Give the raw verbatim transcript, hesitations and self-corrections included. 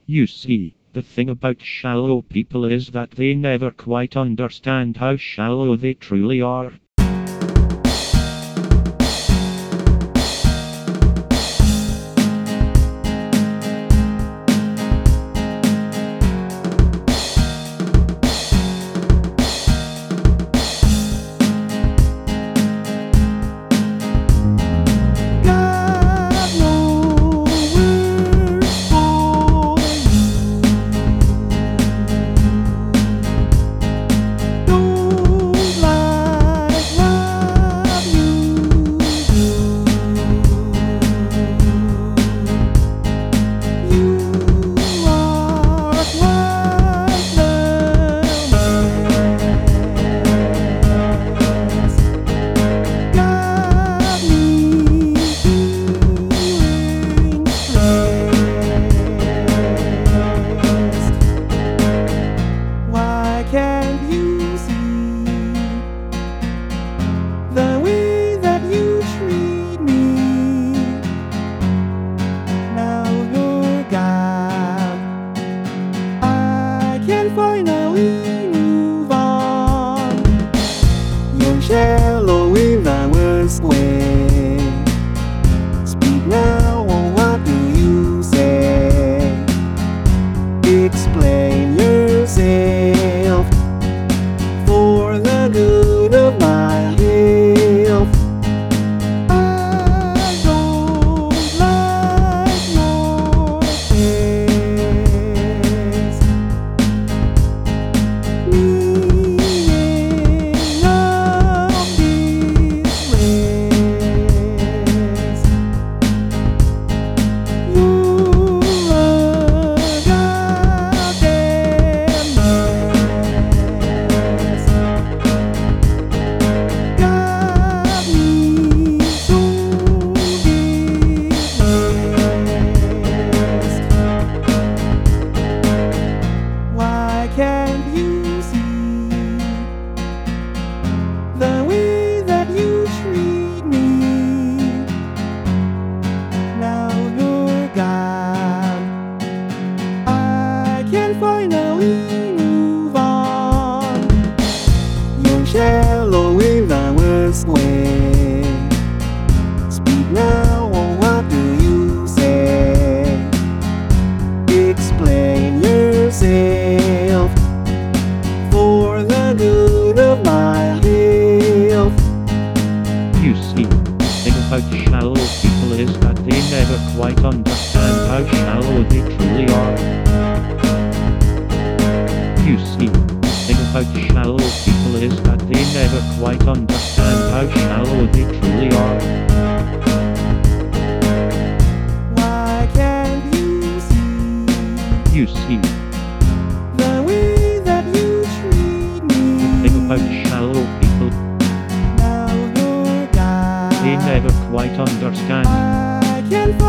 You see, the thing about shallow people is that they never quite understand how shallow they truly are. Can't you see the way that you treat me? Now you're gone, I can finally move on. You're shallow in the worst way. Speak now, or what do you say? Explain yourself for the good of my health. I don't like your face. Meaning of this race. You're a goddamn mess. Got me so depressed. Why can't you see the way that you treat me? Now you're gone, I can finally move on. You're shallow in the worst way. Speak now, or what do you say? Explain yourself for the good of my health. You see, the thing about shallow people is that they never quite understand how shallow they truly are. You see, the thing about shallow people is that they never quite understand how shallow they truly are. Why can't you see You see, the way that you treat me? the thing about shallow people, Now you're gone, they never quite understand I can